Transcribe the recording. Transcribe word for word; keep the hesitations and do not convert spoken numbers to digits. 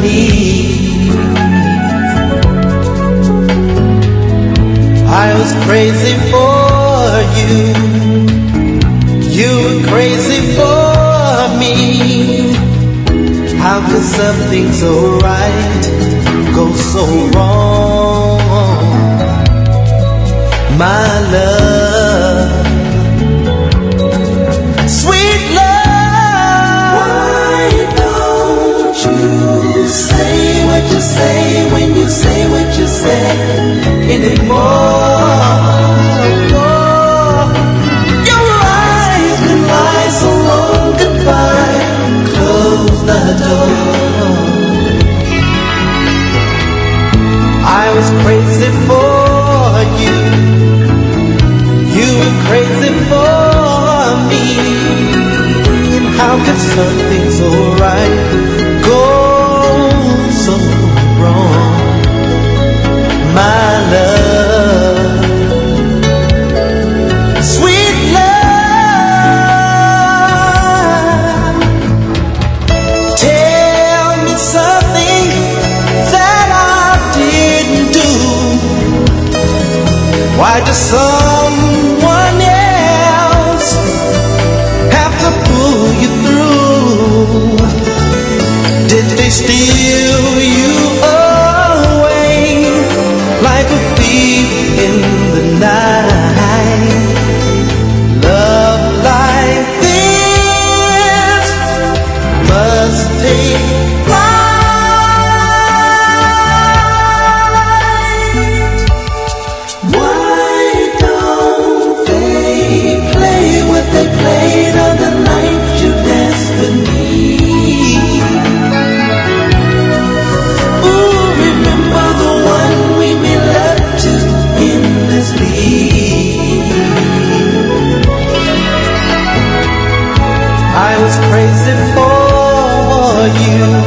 beneath. I was crazy for you, you were crazy for me. How could something so right go so wrong, my love, sweet love? Why don't you say what you say when you say what you say anymore? Your eyes can lie so long goodbye, close the door. I was crazy for you, you were crazy for me. And how could something so right go so wrong, my love, sweet love? Tell me something that I didn't do. Why does someone else have to pull you through? Did they steal you away like a thief in the night? Love like this must take flight. Why don't they play what they played on the night you danced with me? I was crazy for you.